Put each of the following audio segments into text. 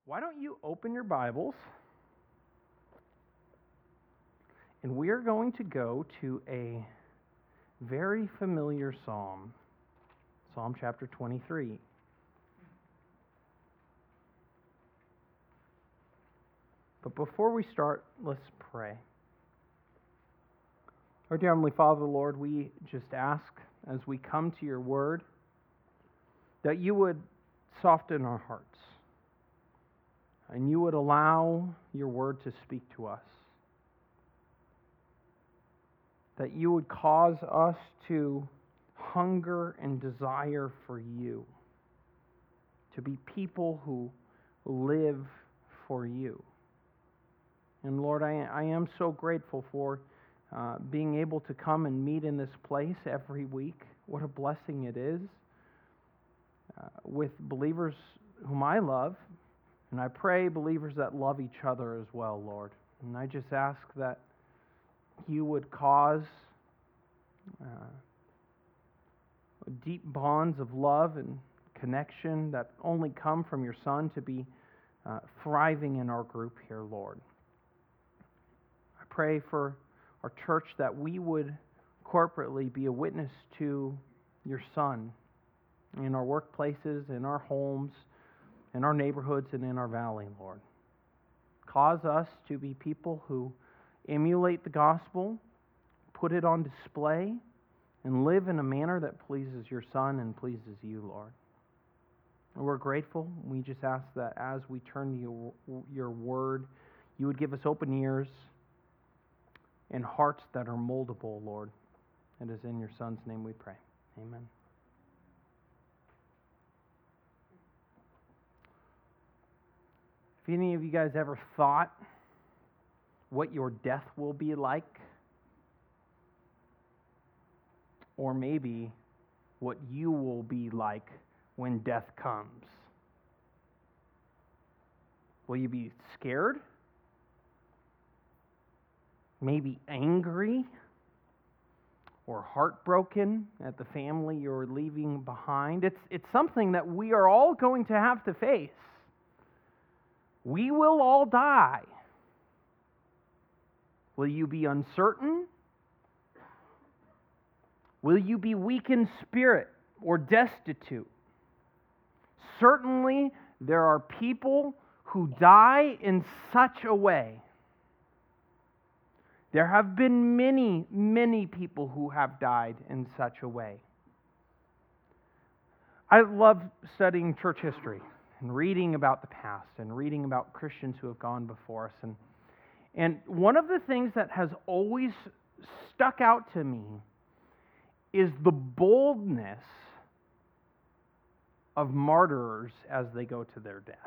Why don't you open your Bibles, and we're going to go to a very familiar psalm, Psalm chapter 23. But before we start, let's pray. Our dear Heavenly Father, Lord, we just ask as we come to your word that you would soften our hearts and you would allow your word to speak to us. That you would cause us to hunger and desire for you, to be people who live for you. And Lord, I am so grateful for being able to come and meet in this place every week. What a blessing it is with believers whom I love, and I pray believers that love each other as well, Lord. And I just ask that you would cause deep bonds of love and connection that only come from your Son to be thriving in our group here, Lord. I pray for our church that we would corporately be a witness to your Son in our workplaces, in our homes, in our neighborhoods, and in our valley, Lord. Cause us to be people who emulate the gospel, put it on display, and live in a manner that pleases your Son and pleases you, Lord. And we're grateful. We just ask that as we turn to your word, you would give us open ears and hearts that are moldable, Lord. It is in your Son's name we pray. Amen. If any of you guys ever thought what your death will be like, or maybe what you will be like when death comes, will you be scared? Maybe angry or heartbroken at the family you're leaving behind? It's something that we are all going to have to face. We will all die. Will you be uncertain? Will you be weak in spirit or destitute? Certainly, there are people who die in such a way. There have been many, many people who have died in such a way. I love studying church history and reading about the past and reading about Christians who have gone before us. And one of the things that has always stuck out to me is the boldness of martyrs as they go to their death.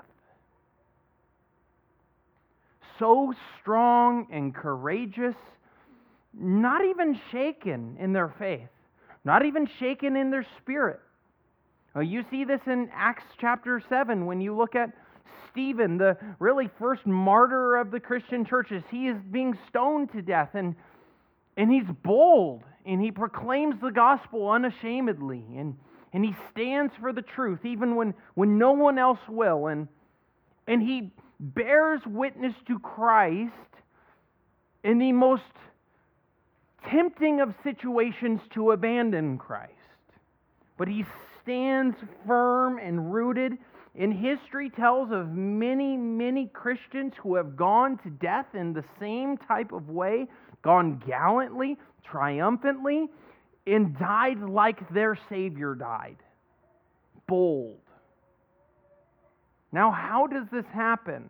So strong and courageous, not even shaken in their faith, not even shaken in their spirit. You see this in Acts chapter 7 when you look at Stephen, the really first martyr of the Christian churches. He is being stoned to death, and he's bold, and he proclaims the gospel unashamedly, and he stands for the truth even when no one else will, and he bears witness to Christ in the most tempting of situations to abandon Christ. But he stands firm and rooted. And history tells of many, many Christians who have gone to death in the same type of way, gone gallantly, triumphantly, and died like their Savior died. Bold. Now, how does this happen?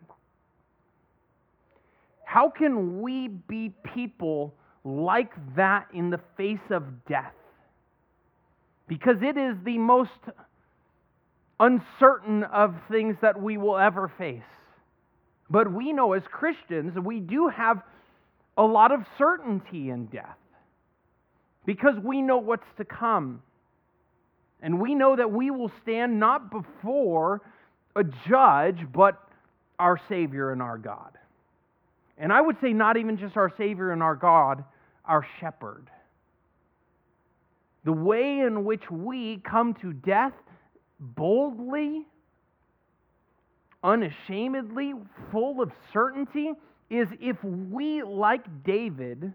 How can we be people like that in the face of death? Because it is the most uncertain of things that we will ever face. But we know as Christians, we do have a lot of certainty in death. Because we know what's to come. And we know that we will stand not before a judge, but our Savior and our God. And I would say not even just our Savior and our God, our Shepherd. The way in which we come to death boldly unashamedly, full of certainty, is if we, like David,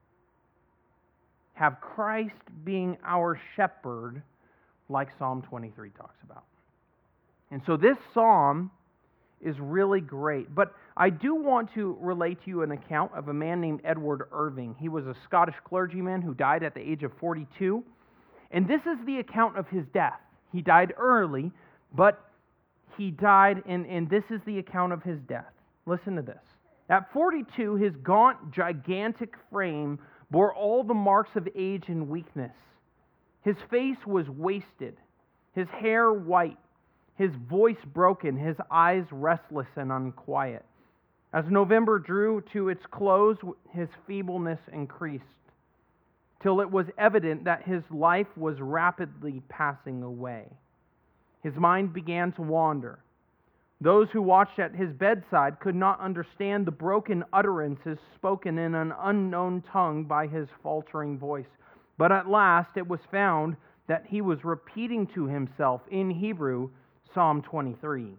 have Christ being our shepherd, like Psalm 23 talks about. And so this psalm is really great. But I do want to relate to you an account of a man named Edward Irving. He was a Scottish clergyman who died at the age of 42. And this is the account of his death. He died early, but he died, and this is the account of his death. Listen to this. At 42, his gaunt, gigantic frame bore all the marks of age and weakness. His face was wasted, his hair white, his voice broken, his eyes restless and unquiet. As November drew to its close, his feebleness increased, till it was evident that his life was rapidly passing away. His mind began to wander. Those who watched at his bedside could not understand the broken utterances spoken in an unknown tongue by his faltering voice. But at last it was found that he was repeating to himself in Hebrew Psalm 23.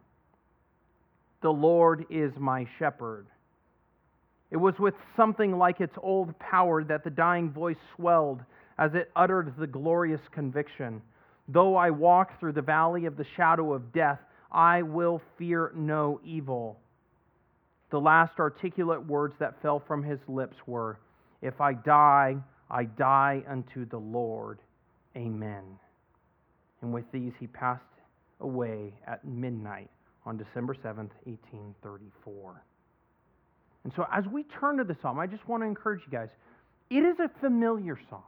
The Lord is my shepherd. It was with something like its old power that the dying voice swelled as it uttered the glorious conviction. Though I walk through the valley of the shadow of death, I will fear no evil. The last articulate words that fell from his lips were, if I die unto the Lord. Amen. And with these he passed away at midnight on December 7th, 1834. And so as we turn to the psalm, I just want to encourage you guys, it is a familiar psalm.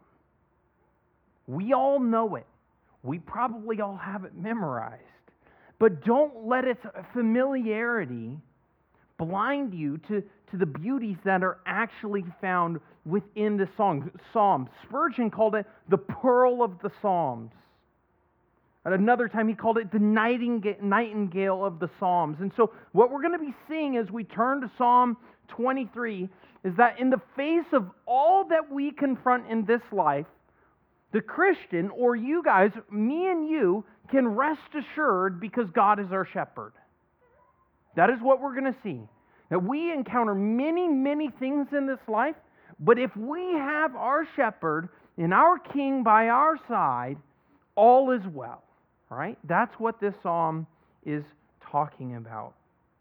We all know it. We probably all have it memorized. But don't let its familiarity blind you to the beauties that are actually found within the psalm. Spurgeon called it the pearl of the Psalms. At another time, he called it the nightingale of the Psalms. And so what we're going to be seeing as we turn to Psalm 23 is that in the face of all that we confront in this life, the Christian, or you guys, me and you, can rest assured because God is our shepherd. That is what we're going to see. That we encounter many, many things in this life, but if we have our shepherd and our king by our side, all is well. Right? That's what this psalm is talking about.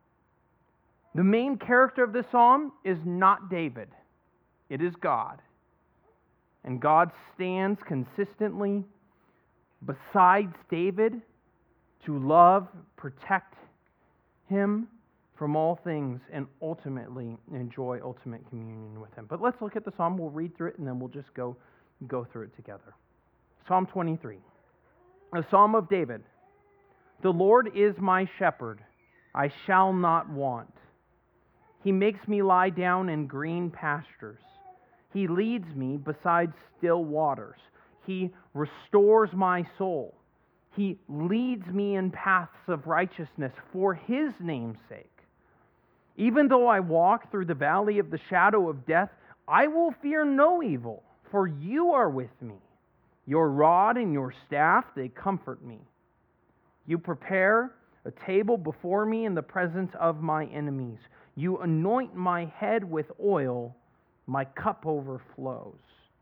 The main character of this psalm is not David. It is God. And God stands consistently besides David to love, protect him from all things, and ultimately enjoy ultimate communion with him. But let's look at the psalm. We'll read through it, and then we'll just go through it together. Psalm 23. A psalm of David. The Lord is my shepherd, I shall not want. He makes me lie down in green pastures. He leads me beside still waters. He restores my soul. He leads me in paths of righteousness for His name's sake. Even though I walk through the valley of the shadow of death, I will fear no evil, for you are with me. Your rod and your staff, they comfort me. You prepare a table before me in the presence of my enemies. You anoint my head with oil, my cup overflows.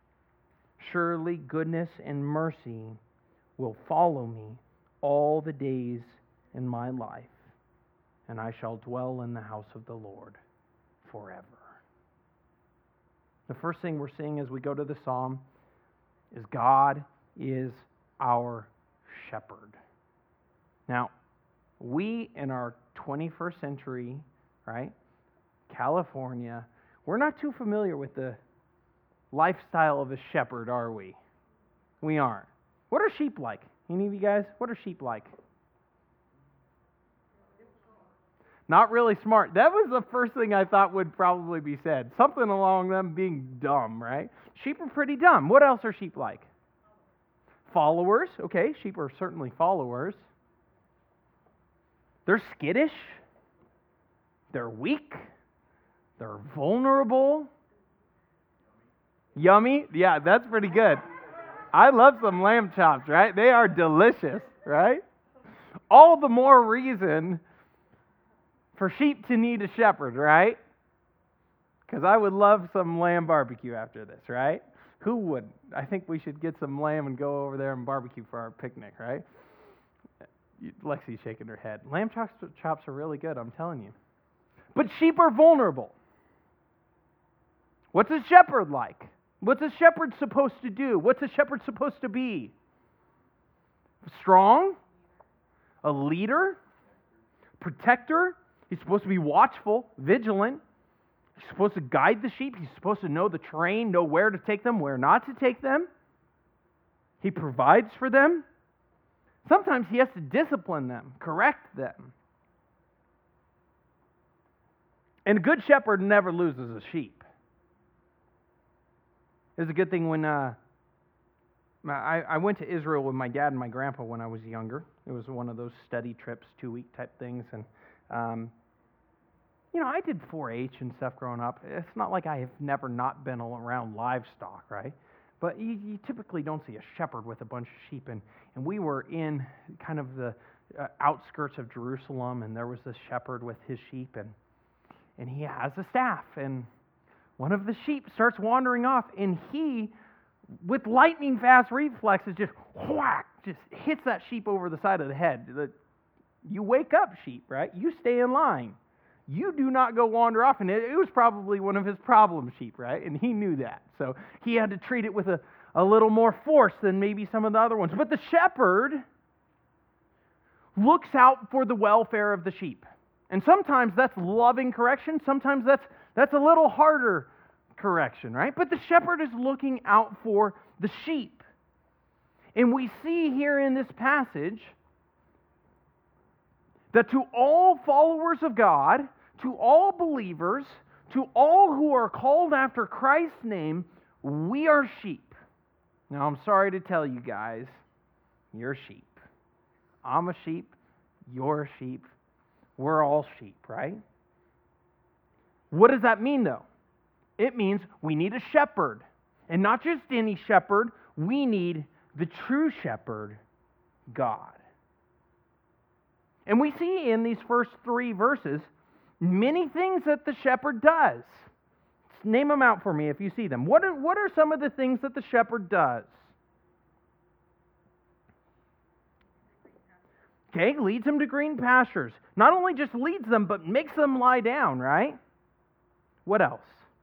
Surely goodness and mercy will follow me all the days in my life, and I shall dwell in the house of the Lord forever. The first thing we're seeing as we go to the psalm is God is our shepherd. Now, we in our 21st century, right, California, we're not too familiar with the lifestyle of a shepherd, are we? We aren't. What are sheep like? Any of you guys? What are sheep like? Not really smart. That was the first thing I thought would probably be said. Something along them being dumb, right? Sheep are pretty dumb. What else are sheep like? Followers. Okay, sheep are certainly followers. They're skittish. They're weak. They're vulnerable. Yummy. Yeah, that's pretty good. I love some lamb chops, right? They are delicious, right? All the more reason for sheep to need a shepherd, right? Because I would love some lamb barbecue after this, right? Who wouldn't? I think we should get some lamb and go over there and barbecue for our picnic, right? Lexi's shaking her head. Lamb chops are really good, I'm telling you. But sheep are vulnerable. What's a shepherd like? What's a shepherd supposed to do? What's a shepherd supposed to be? Strong? A leader? Protector? He's supposed to be watchful, vigilant. He's supposed to guide the sheep. He's supposed to know the terrain, know where to take them, where not to take them. He provides for them. Sometimes he has to discipline them, correct them. And a good shepherd never loses a sheep. It was a good thing when I went to Israel with my dad and my grandpa when I was younger. It was one of those study trips, 2-week type things. And, I did 4-H and stuff growing up. It's not like I have never not been around livestock, right? But you typically don't see a shepherd with a bunch of sheep. And we were in kind of the outskirts of Jerusalem, and there was this shepherd with his sheep, and he has a staff. And one of the sheep starts wandering off, and he, with lightning fast reflexes, just whack, just hits that sheep over the side of the head. You wake up, sheep, right? You stay in line. You do not go wander off. And it was probably one of his problem sheep, right? And he knew that. So he had to treat it with a little more force than maybe some of the other ones. But the shepherd looks out for the welfare of the sheep. And sometimes that's loving correction. Sometimes that's a little harder correction, right? But the shepherd is looking out for the sheep. And we see here in this passage that to all followers of God, to all believers, to all who are called after Christ's name, we are sheep. Now, I'm sorry to tell you guys, you're sheep. I'm a sheep. You're a sheep. We're all sheep, right? What does that mean, though? It means we need a shepherd. And not just any shepherd, we need the true shepherd, God. And we see in these first 3 verses many things that the shepherd does. Name them out for me if you see them. What are some of the things that the shepherd does? Okay, leads them to green pastures. Not only just leads them, but makes them lie down, right? What else?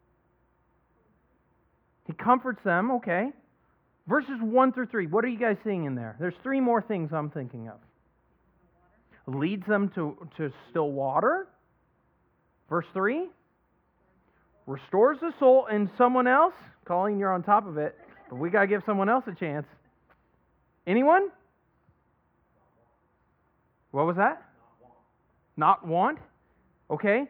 He comforts them, okay. Verses 1 through 3, what are you guys seeing in there? There's 3 more things I'm thinking of. Leads them to still water. Verse 3. Restores the soul. And someone else? Colleen, you're on top of it. But we got to give someone else a chance. Anyone? What was that? Not want. Okay.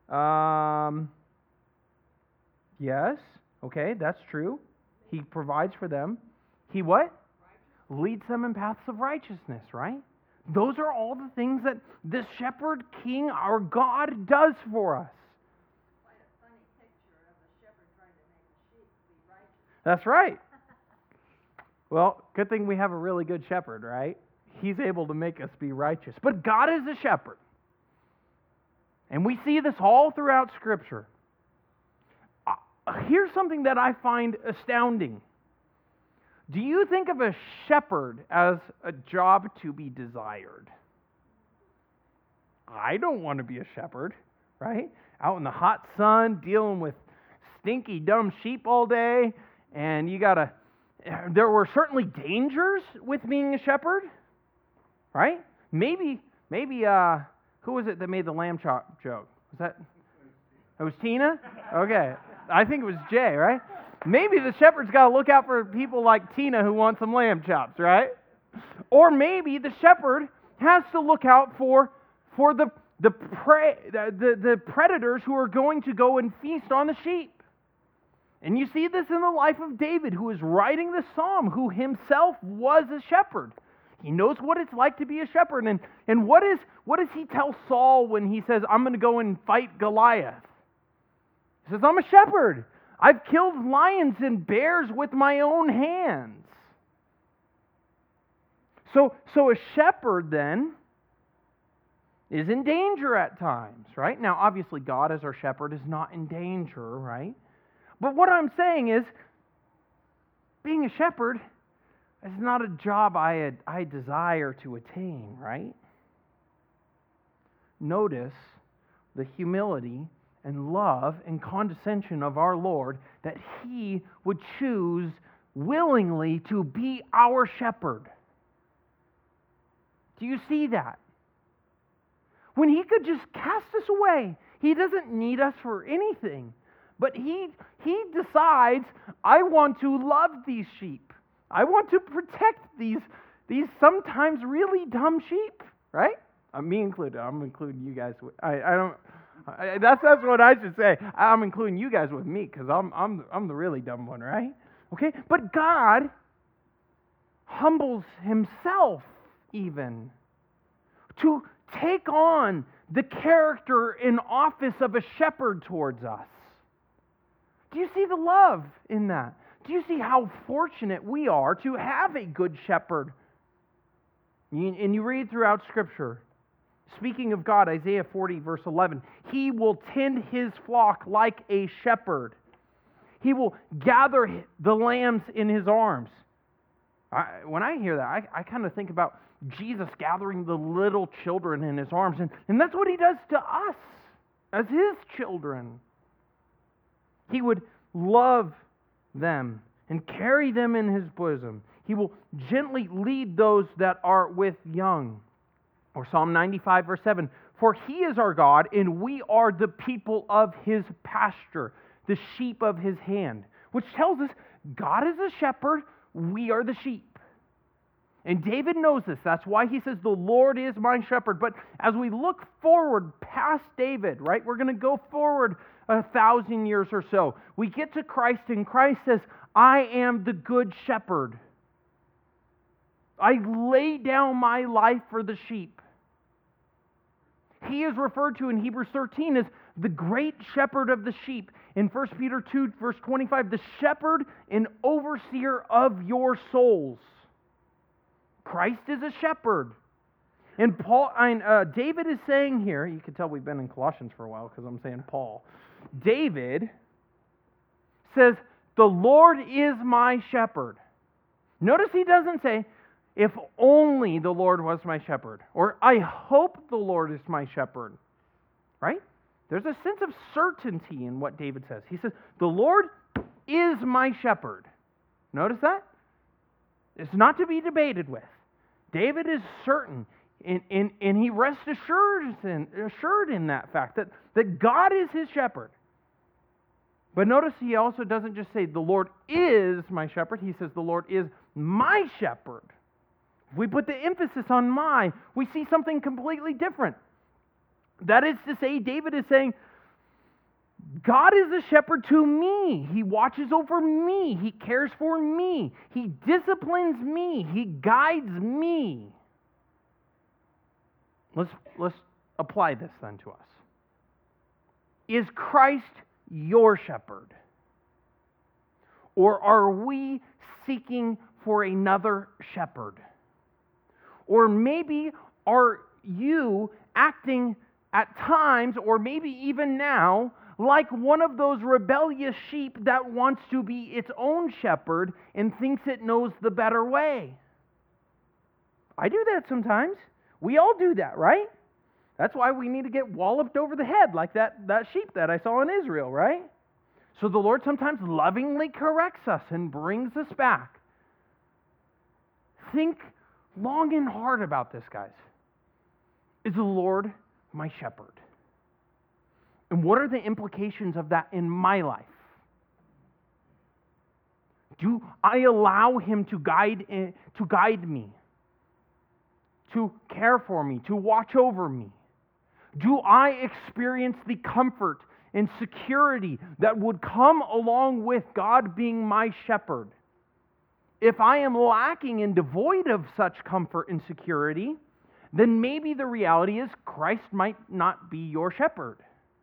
Yes. Okay, that's true. He provides for them. He what? Leads them in paths of righteousness, right? Those are all the things that this shepherd king, our God, does for us. Quite a funny picture of a shepherd trying to make a sheep be righteous. That's right. Well, good thing we have a really good shepherd, right? He's able to make us be righteous. But God is a shepherd. And we see this all throughout Scripture. Here's something that I find astounding. Do you think of a shepherd as a job to be desired? I don't want to be a shepherd, right? Out in the hot sun, dealing with stinky, dumb sheep all day, and there were certainly dangers with being a shepherd, right? Maybe, who was it that made the lamb chop joke? It was Tina? Okay. I think it was Jay, right? Maybe the shepherd's got to look out for people like Tina who want some lamb chops, right? Or maybe the shepherd has to look out for the predators who are going to go and feast on the sheep. And you see this in the life of David, who is writing this psalm, who himself was a shepherd. He knows what it's like to be a shepherd. And what does he tell Saul when he says, I'm going to go and fight Goliath? He says, I'm a shepherd. I've killed lions and bears with my own hands. So a shepherd then is in danger at times, right? Now, obviously, God as our shepherd is not in danger, right? But what I'm saying is, being a shepherd is not a job I desire to attain, right? Notice the humility and love and condescension of our Lord, that He would choose willingly to be our shepherd. Do you see that? When He could just cast us away, He doesn't need us for anything. But He decides, I want to love these sheep. I want to protect these sometimes really dumb sheep, right? Me included. I'm including you guys. That's what I should say. I'm including you guys with me because I'm the really dumb one, right? Okay, but God humbles Himself even to take on the character and office of a shepherd towards us. Do you see the love in that? Do you see how fortunate we are to have a good shepherd? And you read throughout Scripture, speaking of God, Isaiah 40, verse 11, He will tend His flock like a shepherd. He will gather the lambs in His arms. When I hear that, I kind of think about Jesus gathering the little children in His arms. And that's what He does to us as His children. He would love them and carry them in His bosom. He will gently lead those that are with young. Or Psalm 95, verse 7, for He is our God, and we are the people of His pasture, the sheep of His hand. Which tells us God is a shepherd, we are the sheep. And David knows this. That's why he says, the Lord is my shepherd. But as we look forward past David, right, we're going to go forward 1,000 years or so. We get to Christ, and Christ says, I am the good shepherd. I lay down my life for the sheep. He is referred to in Hebrews 13 as the great shepherd of the sheep. In 1 Peter 2, verse 25, the shepherd and overseer of your souls. Christ is a shepherd. And David is saying here, you can tell we've been in Colossians for a while because I'm saying Paul. David says, the Lord is my shepherd. Notice he doesn't say, if only the Lord was my shepherd, or I hope the Lord is my shepherd, right? There's a sense of certainty in what David says. He says, the Lord is my shepherd. Notice that? It's not to be debated with. David is certain, and he rests assured in that fact, that God is his shepherd. But notice he also doesn't just say, the Lord is my shepherd. He says, the Lord is my shepherd. If we put the emphasis on my, we see something completely different. That is to say, David is saying, God is a shepherd to me. He watches over me. He cares for me. He disciplines me. He guides me. Let's apply this then to us. Is Christ your shepherd? Or are we seeking for another shepherd? Or maybe are you acting at times, or maybe even now, like one of those rebellious sheep that wants to be its own shepherd and thinks it knows the better way? I do that sometimes. We all do that, right? That's why we need to get walloped over the head like that sheep that I saw in Israel, right? So the Lord sometimes lovingly corrects us and brings us back. Think long and hard about this, guys. Is the Lord my shepherd? And what are the implications of that in my life? Do I allow Him to guide me, to care for me, to watch over me? Do I experience the comfort and security that would come along with God being my shepherd? If I am lacking and devoid of such comfort and security, then maybe the reality is Christ might not be your shepherd.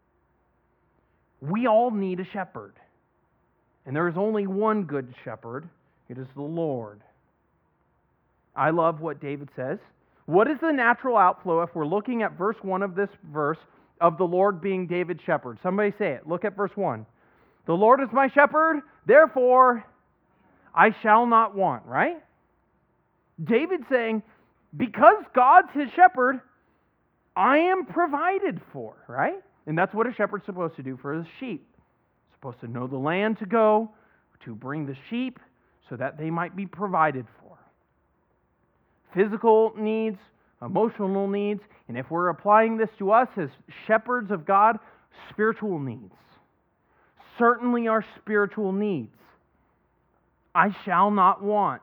We all need a shepherd. And there is only one good shepherd. It is the Lord. I love what David says. What is the natural outflow if we're looking at verse 1 of this verse of the Lord being David's shepherd? Somebody say it. Look at verse 1. The Lord is my shepherd, therefore I shall not want, right? David saying, because God's his shepherd, I am provided for, right? And that's what a shepherd's supposed to do for his sheep. Supposed to know the land to go, to bring the sheep so that they might be provided for. Physical needs, emotional needs, and if we're applying this to us as shepherds of God, spiritual needs. Certainly our spiritual needs. I shall not want.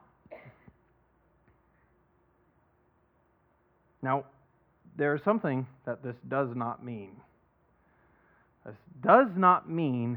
Now, there is something that this does not mean. This does not mean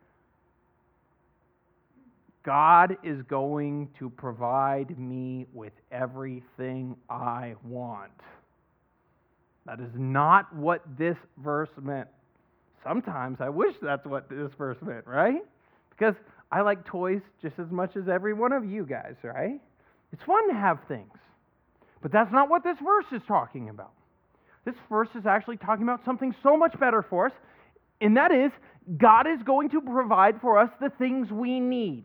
God is going to provide me with everything I want. That is not what this verse meant. Sometimes I wish that's what this verse meant, right? Because I like toys just as much as every one of you guys, right? It's fun to have things. But that's not what this verse is talking about. This verse is actually talking about something so much better for us, and that is, God is going to provide for us the things we need.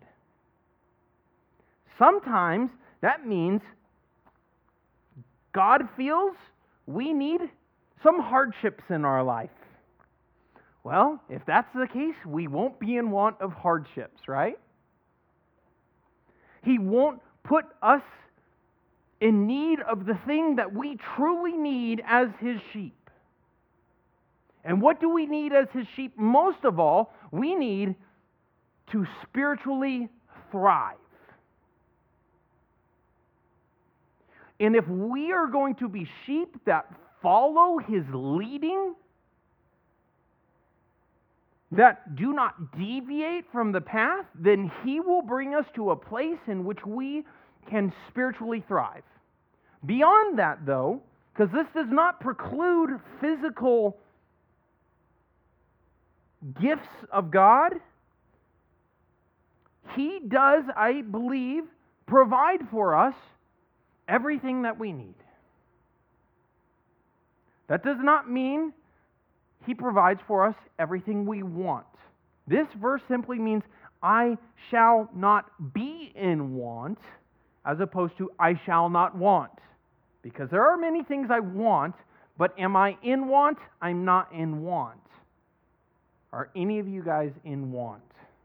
Sometimes that means God feels we need some hardships in our life. Well, if that's the case, we won't be in want of hardships, right? He won't put us in need of the thing that we truly need as His sheep. And what do we need as His sheep? Most of all, we need to spiritually thrive. And if we are going to be sheep that follow His leading, that do not deviate from the path, then He will bring us to a place in which we can spiritually thrive. Beyond that, though, because this does not preclude physical gifts of God, He does, I believe, provide for us everything that we need. That does not mean He provides for us everything we want. This verse simply means I shall not be in want, as opposed to I shall not want. Because there are many things I want, but am I in want? I'm not in want. Are any of you guys in want?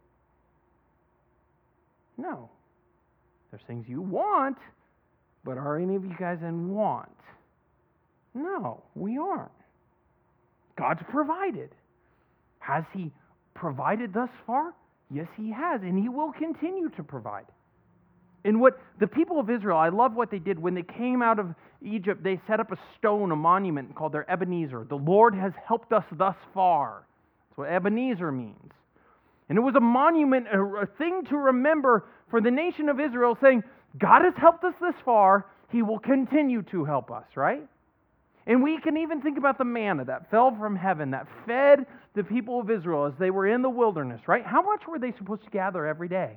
No. There's things you want, but are any of you guys in want? No, we aren't. God's provided. Has He provided thus far? Yes, He has, and He will continue to provide. And what the people of Israel, I love what they did. When they came out of Egypt, they set up a stone, a monument called their Ebenezer. The Lord has helped us thus far. That's what Ebenezer means. And it was a monument, a thing to remember for the nation of Israel, saying, God has helped us this far, He will continue to help us, right? And we can even think about the manna that fell from heaven, that fed the people of Israel as they were in the wilderness, right? How much were they supposed to gather every day?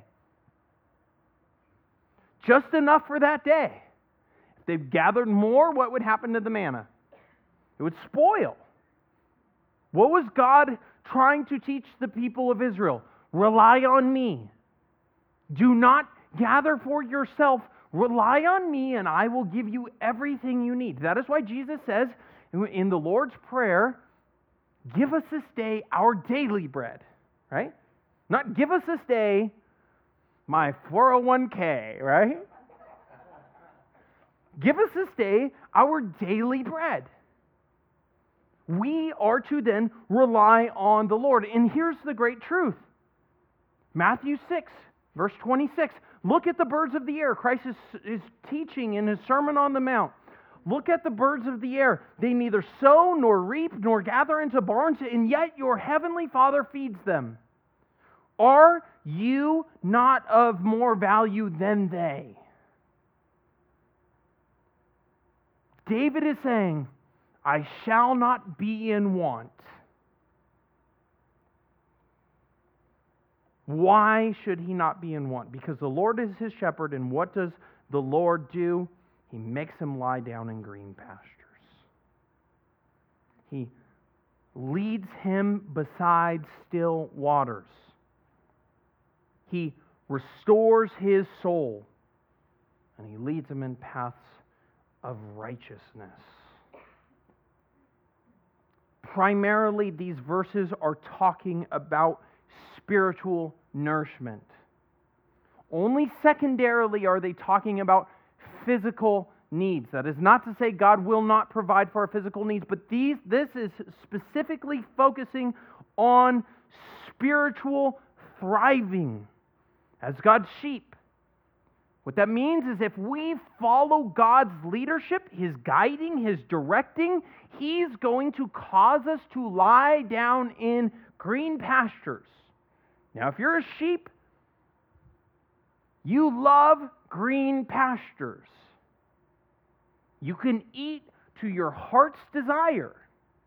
Just enough for that day. If they gathered more, what would happen to the manna? It would spoil. What was God trying to teach the people of Israel? Rely on me. Do not gather for yourself. Rely on me, and I will give you everything you need. That is why Jesus says in the Lord's Prayer, give us this day our daily bread, right? Not give us this day my 401k, right? Give us this day our daily bread. We are to then rely on the Lord. And here's the great truth. Matthew 6, verse 26. Look at the birds of the air. Christ is teaching in His Sermon on the Mount. Look at the birds of the air. They neither sow nor reap nor gather into barns, and yet your heavenly Father feeds them. Are you not of more value than they? David is saying, I shall not be in want. Why should he not be in want? Because the Lord is his shepherd, and what does the Lord do? He makes him lie down in green pastures. He leads him beside still waters. He restores his soul, and he leads him in paths of righteousness. Primarily, these verses are talking about spiritual nourishment. Only secondarily are they talking about physical needs. That is not to say God will not provide for our physical needs, but this is specifically focusing on spiritual thriving as God's sheep. What that means is if we follow God's leadership, His guiding, His directing, He's going to cause us to lie down in green pastures. Now, if you're a sheep, you love green pastures. You can eat to your heart's desire.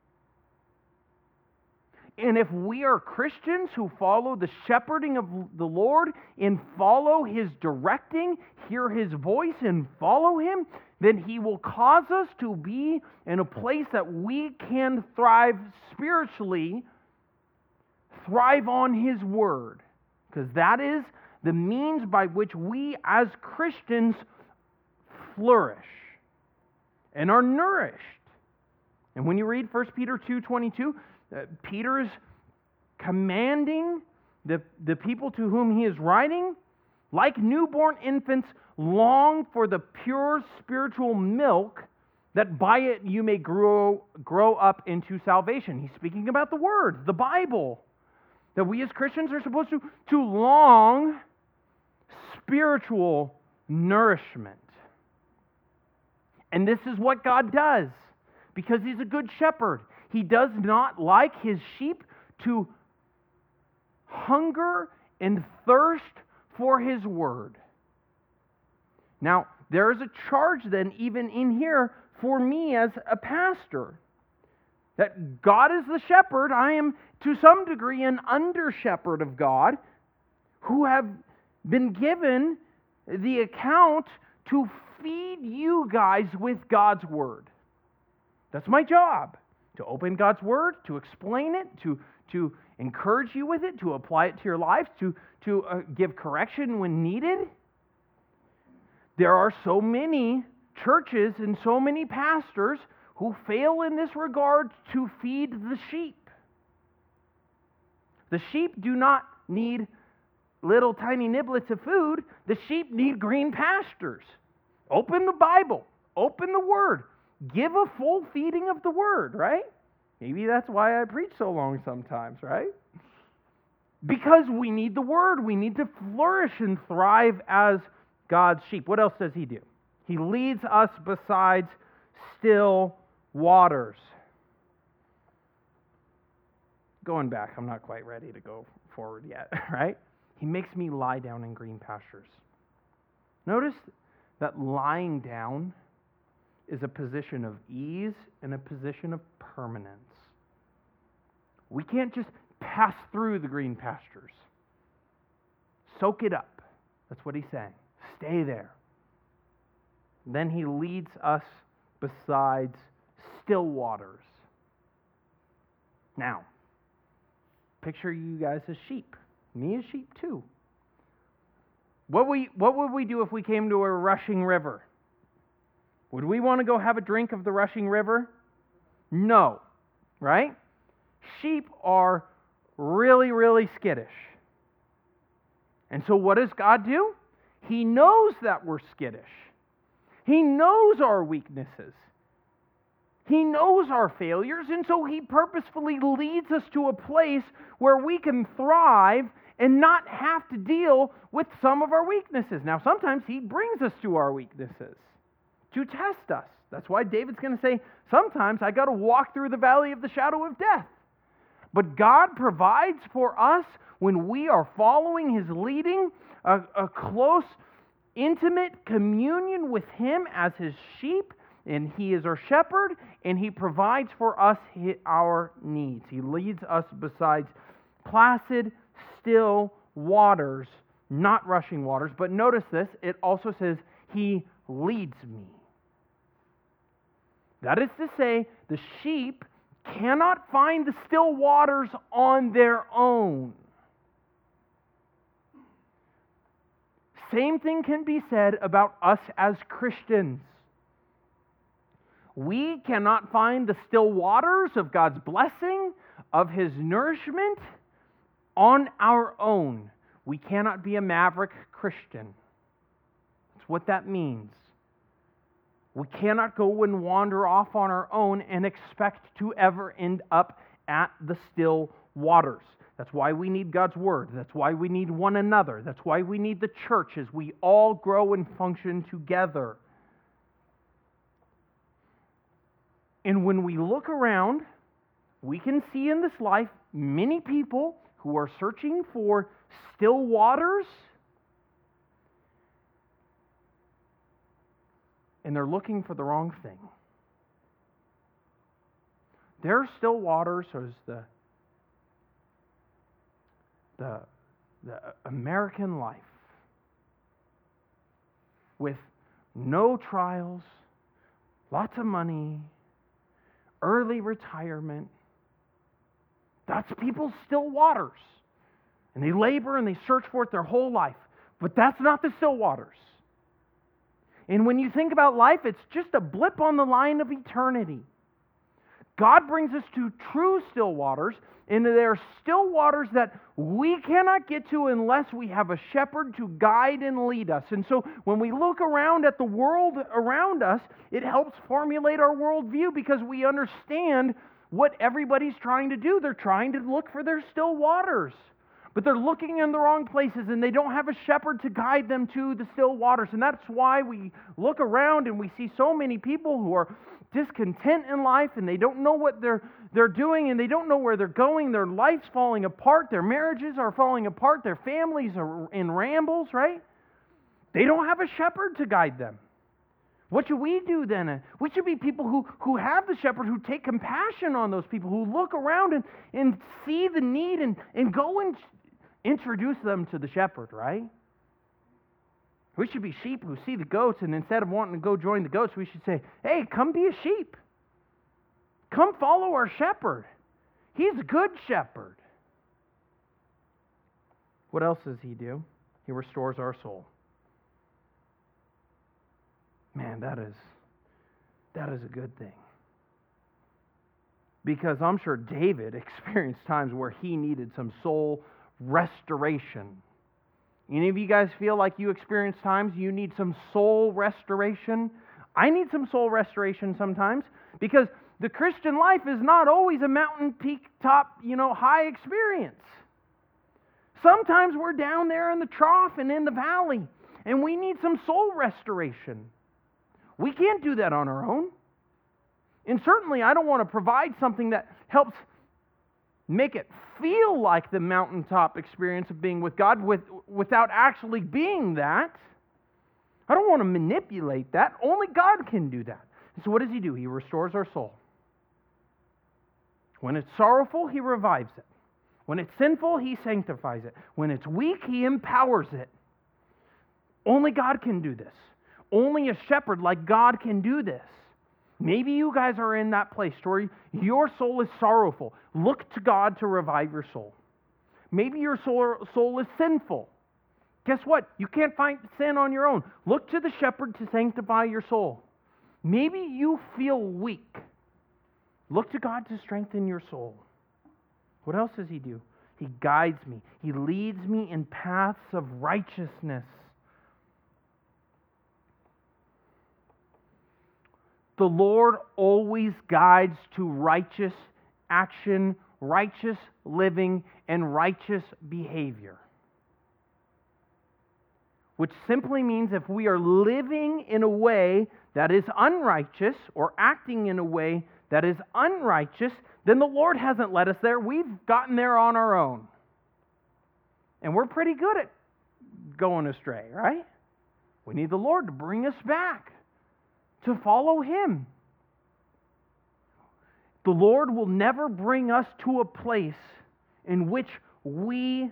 And if we are Christians who follow the shepherding of the Lord and follow His directing, hear His voice and follow Him, then He will cause us to be in a place that we can thrive spiritually, thrive on His Word. Because that is the means by which we as Christians flourish and are nourished. And when you read 1 Peter 2:22, Peter's commanding the people to whom he is writing, like newborn infants, long for the pure spiritual milk, that by it you may grow up into salvation. He's speaking about the Word, the Bible, that we as Christians are supposed to long spiritual nourishment. And this is what God does, because He's a good shepherd. He does not like His sheep to hunger and thirst for His Word. Now, there is a charge then, even in here, for me as a pastor, that God is the shepherd. I am, to some degree, an under-shepherd of God, who have been given the account to feed you guys with God's Word. That's my job. To open God's Word, to explain it, to encourage you with it, to apply it to your lives, to give correction when needed. There are so many churches and so many pastors who fail in this regard to feed the sheep. The sheep do not need little tiny niblets of food. The sheep need green pastures. Open the Bible. Open the Word. Give a full feeding of the Word, right? Maybe that's why I preach so long sometimes, right? Because we need the Word. We need to flourish and thrive as God's sheep. What else does He do? He leads us beside still waters. Going back, I'm not quite ready to go forward yet, right? He makes me lie down in green pastures. Notice that lying down is a position of ease and a position of permanence. We can't just pass through the green pastures. Soak it up. That's what He's saying. Stay there. Then He leads us beside still waters. Now, picture you guys as sheep. Me as sheep too. What would we do if we came to a rushing river? Would we want to go have a drink of the rushing river? No, right? Sheep are really, really skittish. And so what does God do? He knows that we're skittish. He knows our weaknesses. He knows our failures, and so He purposefully leads us to a place where we can thrive and not have to deal with some of our weaknesses. Now, sometimes He brings us to our weaknesses to test us. That's why David's going to say, sometimes I got to walk through the valley of the shadow of death. But God provides for us, when we are following His leading, a close, intimate communion with Him as His sheep, and He is our shepherd, and He provides for us our needs. He leads us beside placid, still waters, not rushing waters. But notice this, it also says, He leads me. That is to say, the sheep cannot find the still waters on their own. Same thing can be said about us as Christians. We cannot find the still waters of God's blessing, of His nourishment, on our own. We cannot be a maverick Christian. That's what that means. We cannot go and wander off on our own and expect to ever end up at the still waters. That's why we need God's Word. That's why we need one another. That's why we need the church, as we all grow and function together. And when we look around, we can see in this life many people who are searching for still waters, and they're looking for the wrong thing. Their still waters is the American life, with no trials, lots of money, early retirement. That's people's still waters. And they labor and they search for it their whole life. But that's not the still waters. And when you think about life, it's just a blip on the line of eternity. God brings us to true still waters, and there are still waters that we cannot get to unless we have a shepherd to guide and lead us. And so when we look around at the world around us, it helps formulate our worldview because we understand what everybody's trying to do. They're trying to look for their still waters. But they're looking in the wrong places, and they don't have a shepherd to guide them to the still waters. And that's why we look around and we see so many people who are discontent in life, and they don't know what they're doing, and they don't know where they're going. Their life's falling apart. Their marriages are falling apart. Their families are in rambles, right? They don't have a shepherd to guide them. What should we do then? We should be people who have the shepherd, who take compassion on those people, who look around and see the need and go and introduce them to the shepherd, right? We should be sheep who see the goats, and instead of wanting to go join the goats, we should say, hey, come be a sheep. Come follow our shepherd. He's a good shepherd. What else does He do? He restores our soul. Man, that is a good thing. Because I'm sure David experienced times where he needed some soul restoration. Any of you guys feel like you experience times you need some soul restoration? I need some soul restoration sometimes, because the Christian life is not always a mountain peak top, high experience. Sometimes we're down there in the trough and in the valley, and we need some soul restoration. We can't do that on our own. And certainly I don't want to provide something that helps make it feel like the mountaintop experience of being with God without actually being that. I don't want to manipulate that. Only God can do that. And so what does He do? He restores our soul. When it's sorrowful, He revives it. When it's sinful, He sanctifies it. When it's weak, He empowers it. Only God can do this. Only a shepherd like God can do this. Maybe you guys are in that place where your soul is sorrowful. Look to God to revive your soul. Maybe your soul is sinful. Guess what? You can't find sin on your own. Look to the shepherd to sanctify your soul. Maybe you feel weak. Look to God to strengthen your soul. What else does He do? He guides me. He leads me in paths of righteousness. The Lord always guides to righteous action, righteous living, and righteous behavior. Which simply means if we are living in a way that is unrighteous or acting in a way that is unrighteous, then the Lord hasn't led us there. We've gotten there on our own. And we're pretty good at going astray, right? We need the Lord to bring us back, to follow Him. The Lord will never bring us to a place in which we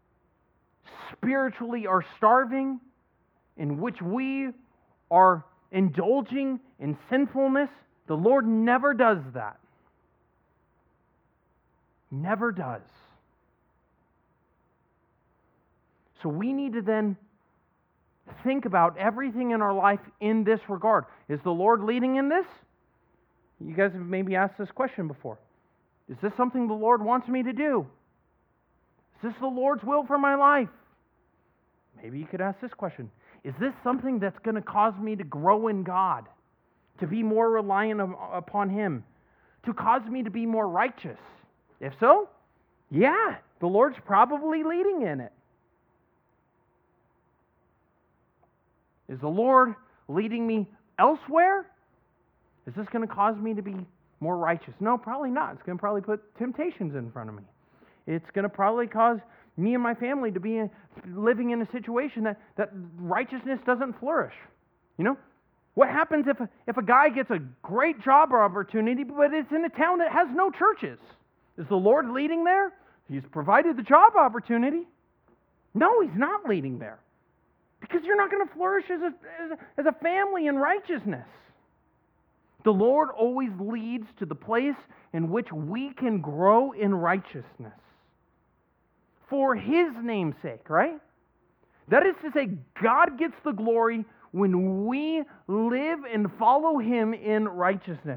spiritually are starving, in which we are indulging in sinfulness. The Lord never does that. Never does. So we need to then think about everything in our life in this regard. Is the Lord leading in this? You guys have maybe asked this question before. Is this something the Lord wants me to do? Is this the Lord's will for my life? Maybe you could ask this question. Is this something that's going to cause me to grow in God? To be more reliant upon Him? To cause me to be more righteous? If so, yeah, the Lord's probably leading in it. Is the Lord leading me elsewhere? Is this going to cause me to be more righteous? No, probably not. It's going to probably put temptations in front of me. It's going to probably cause me and my family to be living in a situation that righteousness doesn't flourish. You know? What happens if a guy gets a great job opportunity, but it's in a town that has no churches? Is the Lord leading there? He's provided the job opportunity. No, He's not leading there. Because you're not going to flourish as a family in righteousness. The Lord always leads to the place in which we can grow in righteousness. For His name's sake, right? That is to say, God gets the glory when we live and follow Him in righteousness.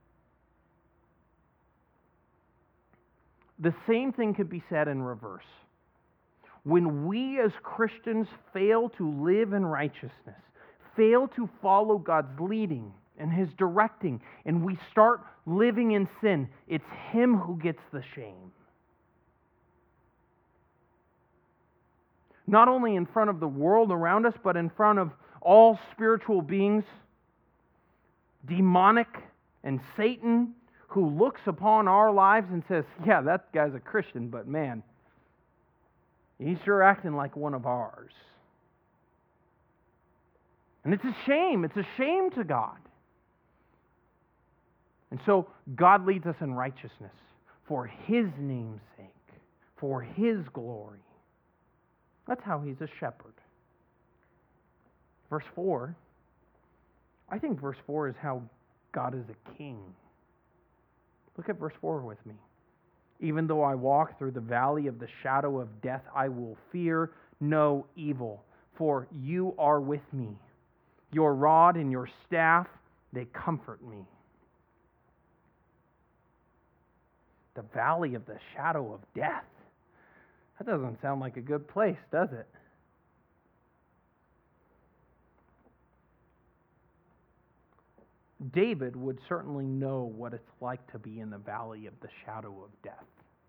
The same thing could be said in reverse. When we as Christians fail to live in righteousness, fail to follow God's leading and His directing, and we start living in sin, it's Him who gets the shame. Not only in front of the world around us, but in front of all spiritual beings, demonic and Satan, who looks upon our lives and says, yeah, that guy's a Christian, but man, he's sure acting like one of ours. And it's a shame. It's a shame to God. And so God leads us in righteousness for His name's sake, for His glory. That's how He's a shepherd. Verse 4, I think verse 4 is how God is a king. Look at verse 4 with me. Even though I walk through the valley of the shadow of death, I will fear no evil, for you are with me. Your rod and your staff, they comfort me. The valley of the shadow of death. That doesn't sound like a good place, does it? David would certainly know what it's like to be in the valley of the shadow of death.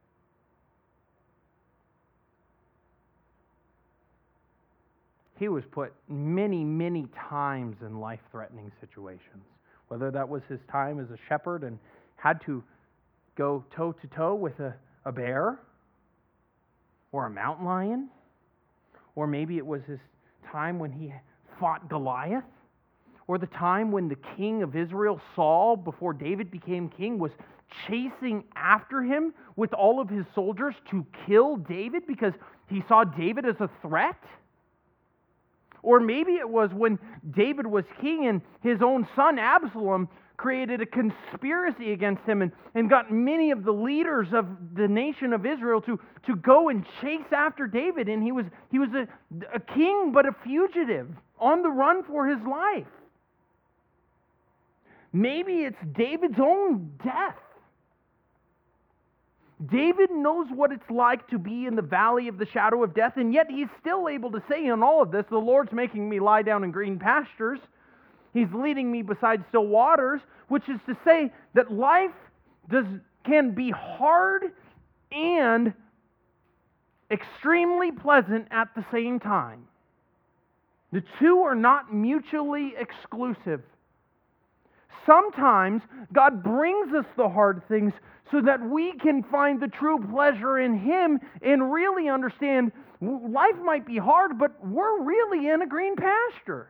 He was put many, many times in life-threatening situations, whether that was his time as a shepherd and had to go toe-to-toe with a bear or a mountain lion, or maybe it was his time when he fought Goliath, or the time when the king of Israel, Saul, before David became king, was chasing after him with all of his soldiers to kill David because he saw David as a threat. Or maybe it was when David was king and his own son Absalom created a conspiracy against him and got many of the leaders of the nation of Israel to go and chase after David. And he was a king but a fugitive on the run for his life. Maybe it's David's own death. David knows what it's like to be in the valley of the shadow of death, and yet he's still able to say in all of this, the Lord's making me lie down in green pastures. He's leading me beside still waters, which is to say that life can be hard and extremely pleasant at the same time. The two are not mutually exclusive. Sometimes God brings us the hard things so that we can find the true pleasure in Him and really understand life might be hard, but we're really in a green pasture.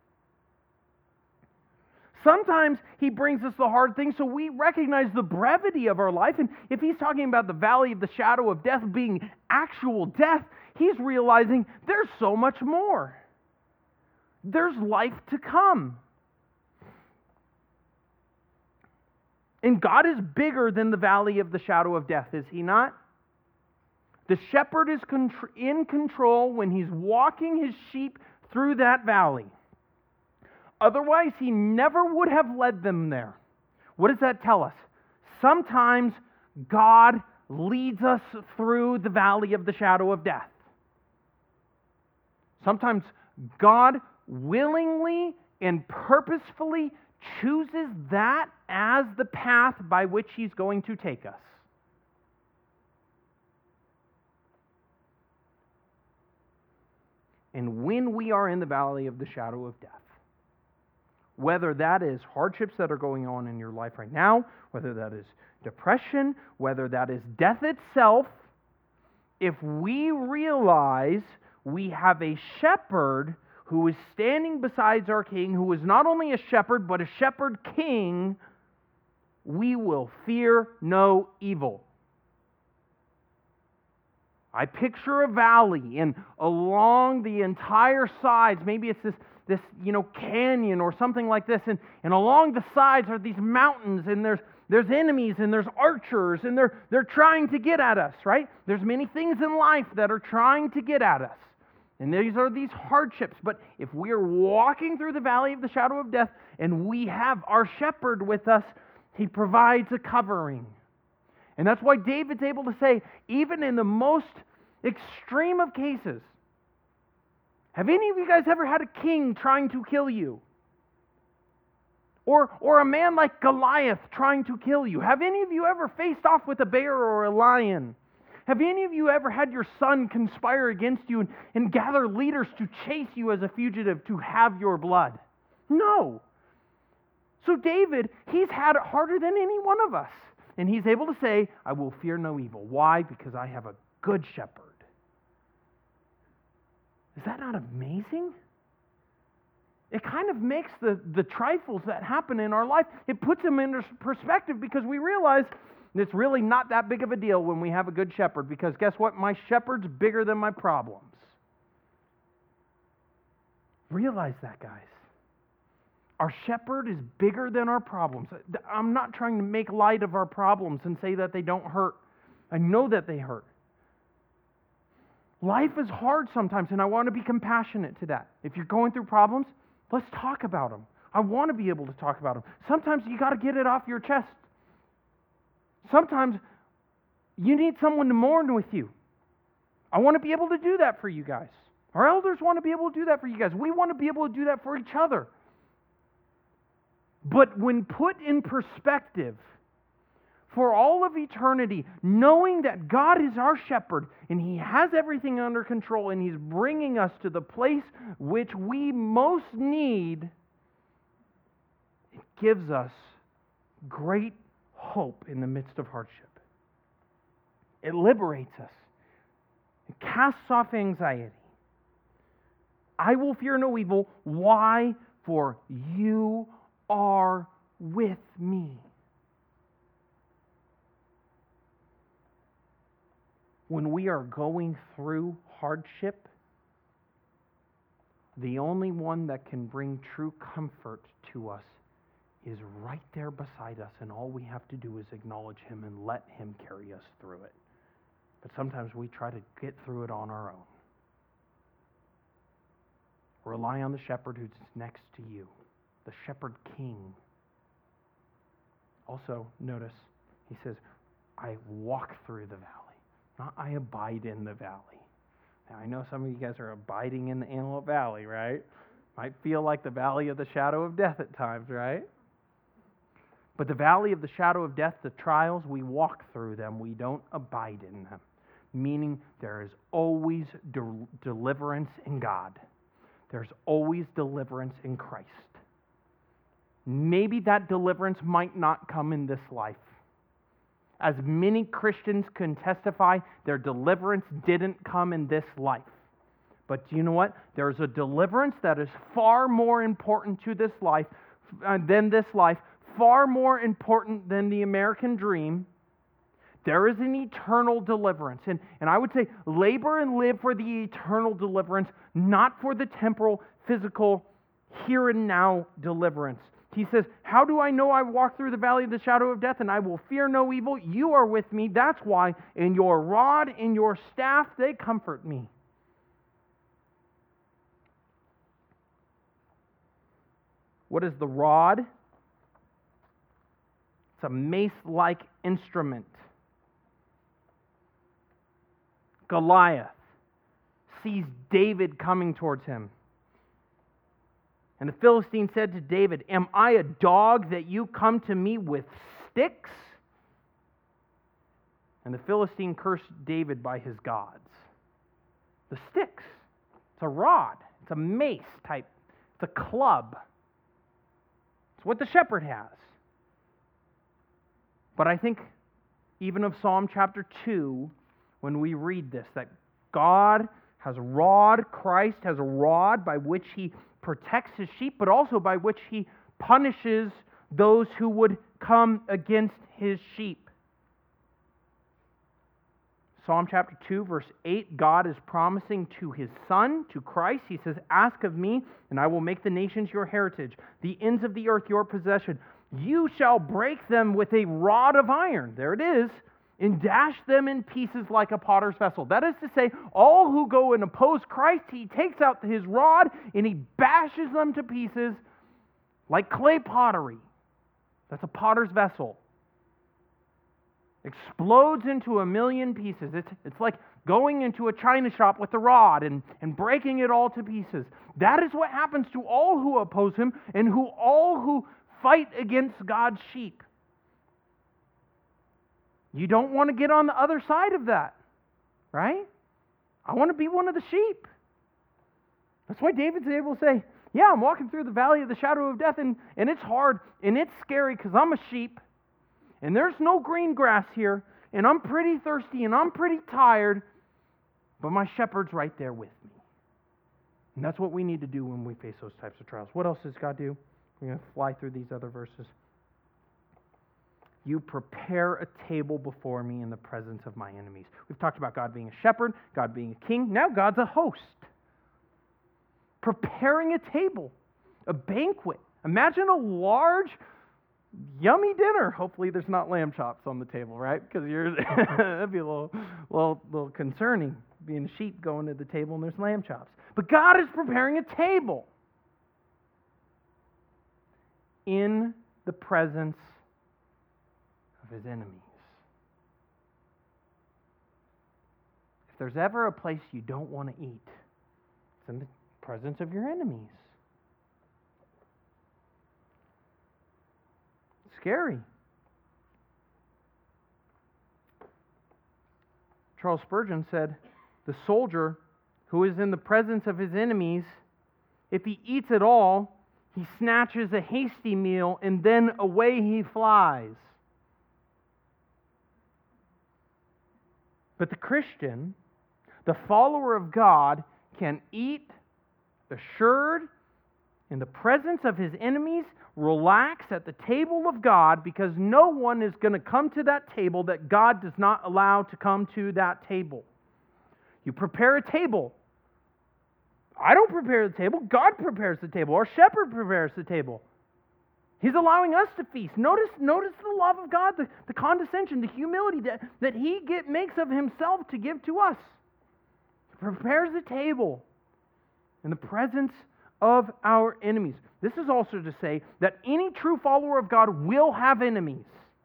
Sometimes He brings us the hard things so we recognize the brevity of our life. And if He's talking about the valley of the shadow of death being actual death, He's realizing there's so much more. There's life to come. And God is bigger than the valley of the shadow of death, is He not? The shepherd is in control when he's walking his sheep through that valley. Otherwise, he never would have led them there. What does that tell us? Sometimes God leads us through the valley of the shadow of death. Sometimes God willingly and purposefully chooses that as the path by which He's going to take us. And when we are in the valley of the shadow of death, whether that is hardships that are going on in your life right now, whether that is depression, whether that is death itself, if we realize we have a shepherd who is standing beside our king, who is not only a shepherd, but a shepherd king, we will fear no evil. I picture a valley, and along the entire sides, maybe it's this canyon or something like this, and along the sides are these mountains, and there's enemies, and there's archers, and they're trying to get at us, right? There's many things in life that are trying to get at us. And these are these hardships. But if we are walking through the valley of the shadow of death, and we have our shepherd with us, He provides a covering. And that's why David's able to say, even in the most extreme of cases, have any of you guys ever had a king trying to kill you? Or a man like Goliath trying to kill you? Have any of you ever faced off with a bear or a lion? Have any of you ever had your son conspire against you and gather leaders to chase you as a fugitive to have your blood? No. So David, he's had it harder than any one of us. And he's able to say, I will fear no evil. Why? Because I have a good shepherd. Is that not amazing? It kind of makes the trifles that happen in our life, it puts them into perspective, because we realize it's really not that big of a deal when we have a good shepherd, because guess what? My shepherd's bigger than my problems. Realize that, guys. Our shepherd is bigger than our problems. I'm not trying to make light of our problems and say that they don't hurt. I know that they hurt. Life is hard sometimes, and I want to be compassionate to that. If you're going through problems, let's talk about them. I want to be able to talk about them. Sometimes you got to get it off your chest. Sometimes you need someone to mourn with you. I want to be able to do that for you guys. Our elders want to be able to do that for you guys. We want to be able to do that for each other. But when put in perspective, for all of eternity, knowing that God is our shepherd and He has everything under control and He's bringing us to the place which we most need, it gives us great hope in the midst of hardship. It liberates us. It casts off anxiety. I will fear no evil. Why? For you are with me. When we are going through hardship, the only one that can bring true comfort to us is right there beside us, and all we have to do is acknowledge Him and let Him carry us through it. But sometimes we try to get through it on our own. Rely on the shepherd who's next to you, the shepherd king. Also, notice, he says, I walk through the valley. Not I abide in the valley. Now, I know some of you guys are abiding in the Antelope Valley, right? Might feel like the valley of the shadow of death at times, right? But the valley of the shadow of death, the trials, we walk through them. We don't abide in them. Meaning there is always deliverance in God. There's always deliverance in Christ. Maybe that deliverance might not come in this life. As many Christians can testify, their deliverance didn't come in this life. But do you know what? There's a deliverance that is far more important to this life than this life, far more important than the American dream. There is an eternal deliverance. And I would say labor and live for the eternal deliverance, not for the temporal, physical, here and now deliverance. He says, how do I know I walk through the valley of the shadow of death and I will fear no evil? You are with me. That's why. And your rod and your staff, they comfort me. What is the rod? It's a mace-like instrument. Goliath sees David coming towards him. And the Philistine said to David, am I a dog that you come to me with sticks? And the Philistine cursed David by his gods. The sticks. It's a rod. It's a mace type. It's a club. It's what the shepherd has. But I think even of Psalm chapter 2, when we read this, that God has a rod, Christ has a rod by which He protects His sheep, but also by which He punishes those who would come against His sheep. Psalm chapter 2, verse 8, God is promising to His Son, to Christ. He says, ask of me, and I will make the nations your heritage, the ends of the earth your possession. You shall break them with a rod of iron. There it is. And dash them in pieces like a potter's vessel. That is to say, all who go and oppose Christ, He takes out His rod and He bashes them to pieces like clay pottery. That's a potter's vessel. Explodes into a million pieces. It's like going into a china shop with a rod and breaking it all to pieces. That is what happens to all who oppose Him and all who fight against God's sheep. You don't want to get on the other side of that, right? I want to be one of the sheep. That's why David's able to say, yeah, I'm walking through the valley of the shadow of death, and it's hard, and it's scary because I'm a sheep, and there's no green grass here, and I'm pretty thirsty, and I'm pretty tired, but my shepherd's right there with me. And that's what we need to do when we face those types of trials. What else does God do? We're going to fly through these other verses. You prepare a table before me in the presence of my enemies. We've talked about God being a shepherd, God being a king. Now God's a host. Preparing a table, a banquet. Imagine a large, yummy dinner. Hopefully there's not lamb chops on the table, right? Because that'd be a little concerning, being a sheep going to the table and there's lamb chops. But God is preparing a table in the presence of His enemies. If there's ever a place you don't want to eat, it's in the presence of your enemies. It's scary. Charles Spurgeon said, the soldier who is in the presence of his enemies, if he eats at all, he snatches a hasty meal and then away he flies. But the Christian, the follower of God, can eat assured in the presence of his enemies, relax at the table of God, because no one is going to come to that table that God does not allow to come to that table. You prepare a table. I don't prepare the table. God prepares the table. Our shepherd prepares the table. He's allowing us to feast. Notice the love of God, the condescension, the humility that He makes of Himself to give to us. He prepares the table in the presence of our enemies. This is also to say that any true follower of God will have enemies.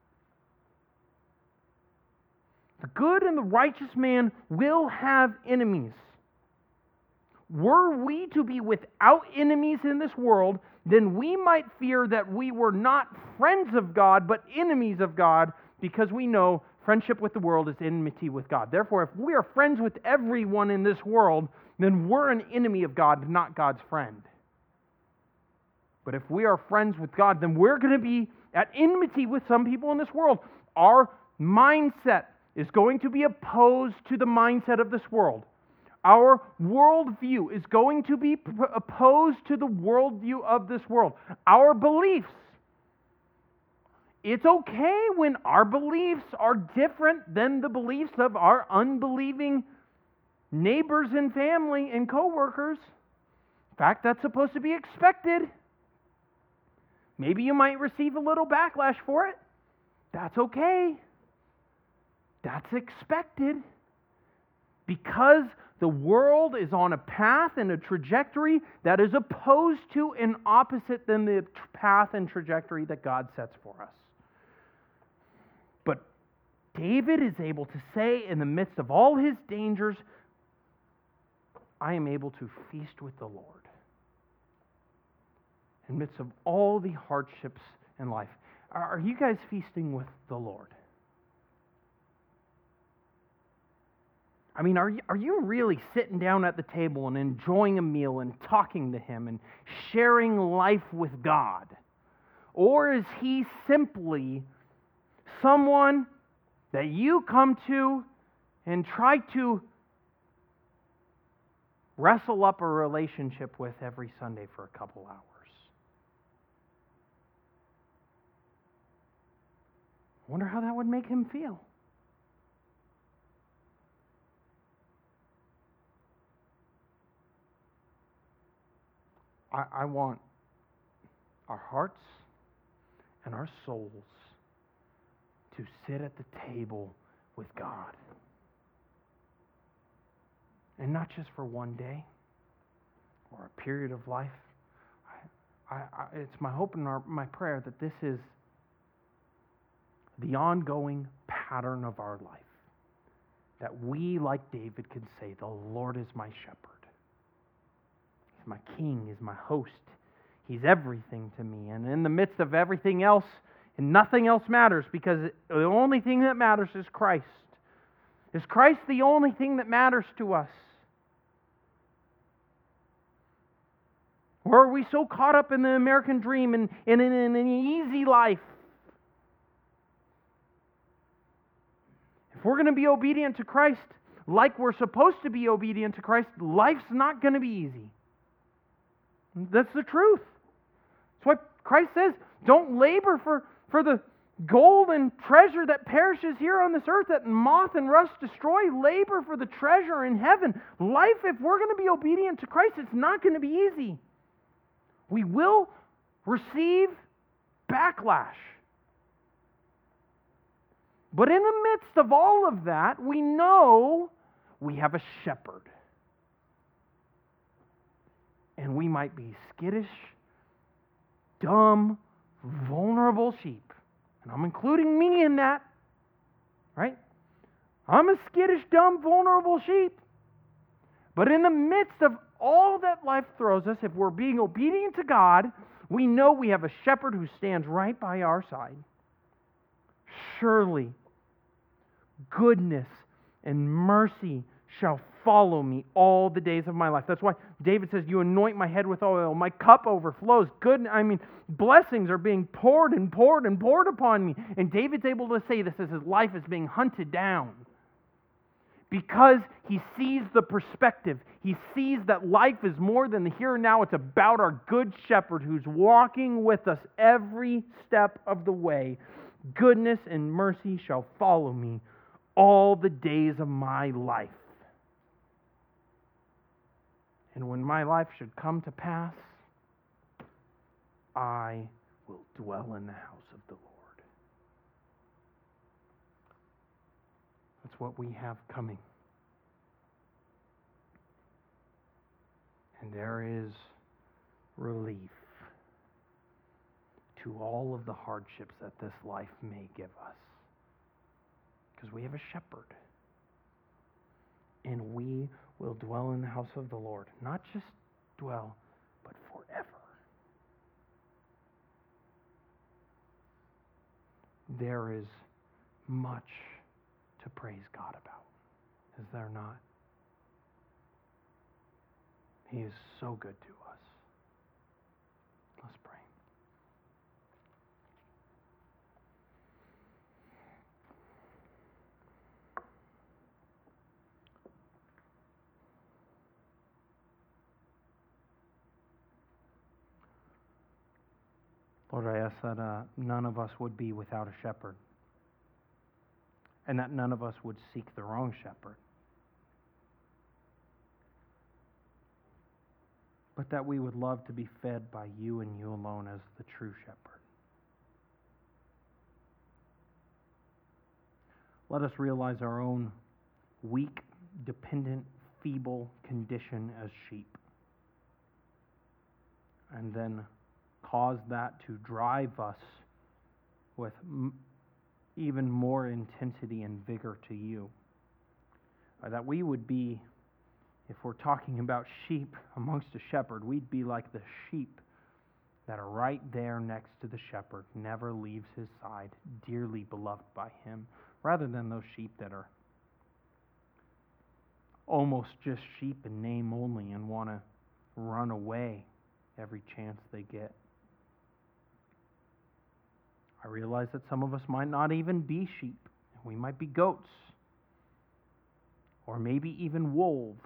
The good and the righteous man will have enemies. Were we to be without enemies in this world, then we might fear that we were not friends of God, but enemies of God, because we know friendship with the world is enmity with God. Therefore, if we are friends with everyone in this world, then we're an enemy of God, not God's friend. But if we are friends with God, then we're going to be at enmity with some people in this world. Our mindset is going to be opposed to the mindset of this world. Our worldview is going to be opposed to the worldview of this world. Our beliefs. It's okay when our beliefs are different than the beliefs of our unbelieving neighbors and family and coworkers. In fact, that's supposed to be expected. Maybe you might receive a little backlash for it. That's okay. That's expected. Because the world is on a path and a trajectory that is opposed to and opposite than the path and trajectory that God sets for us. But David is able to say in the midst of all his dangers, I am able to feast with the Lord. In the midst of all the hardships in life. Are you guys feasting with the Lord? I mean, are you really sitting down at the table and enjoying a meal and talking to Him and sharing life with God? Or is He simply someone that you come to and try to wrestle up a relationship with every Sunday for a couple hours? I wonder how that would make Him feel. I want our hearts and our souls to sit at the table with God. And not just for one day or a period of life. It's my hope and my prayer that this is the ongoing pattern of our life. That we, like David, could say, the Lord is my shepherd. He's my king, He's my host. He's everything to me. And in the midst of everything else, and nothing else matters, because the only thing that matters is Christ. Is Christ the only thing that matters to us? Or are we so caught up in the American dream and in an easy life? If we're going to be obedient to Christ like we're supposed to be obedient to Christ, life's not going to be easy. That's the truth. That's what Christ says. Don't labor for the gold and treasure that perishes here on this earth, that moth and rust destroy. Labor for the treasure in heaven. Life, if we're going to be obedient to Christ, it's not going to be easy. We will receive backlash. But in the midst of all of that, we know we have a shepherd. And we might be skittish, dumb, vulnerable sheep. And I'm including me in that, right? I'm a skittish, dumb, vulnerable sheep. But in the midst of all that life throws us, if we're being obedient to God, we know we have a shepherd who stands right by our side. Surely, goodness and mercy shall follow me all the days of my life. That's why David says, you anoint my head with oil, my cup overflows. Blessings are being poured and poured and poured upon me. And David's able to say this as his life is being hunted down. Because he sees the perspective. He sees that life is more than the here and now. It's about our good shepherd who's walking with us every step of the way. Goodness and mercy shall follow me all the days of my life. And when my life should come to pass, I will dwell in the house of the Lord. That's what we have coming. And there is relief to all of the hardships that this life may give us. Because we have a shepherd. And we will dwell in the house of the Lord. Not just dwell, but forever. There is much to praise God about, is there not? He is so good to us. Let's pray. Lord, I ask that none of us would be without a shepherd, and that none of us would seek the wrong shepherd. but that we would love to be fed by you and you alone as the true shepherd. Let us realize our own weak, dependent, feeble condition as sheep, and then cause that to drive us with even more intensity and vigor to you. That we would be, if we're talking about sheep amongst a shepherd, we'd be like the sheep that are right there next to the shepherd, never leaves his side, dearly beloved by him, rather than those sheep that are almost just sheep in name only and want to run away every chance they get. I realize that some of us might not even be sheep. We might be goats, or maybe even wolves.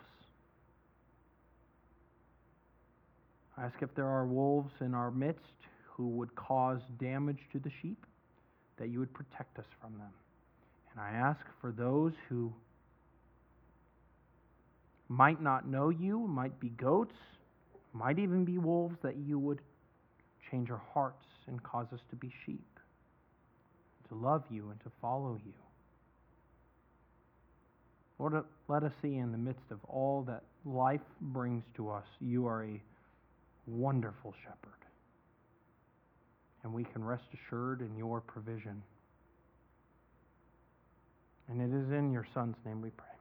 I ask if there are wolves in our midst who would cause damage to the sheep, that you would protect us from them. And I ask for those who might not know you, might be goats, might even be wolves, that you would change our hearts and cause us to be sheep, to love you and to follow you. Lord, let us see in the midst of all that life brings to us, you are a wonderful shepherd. And we can rest assured in your provision. And it is in your Son's name we pray.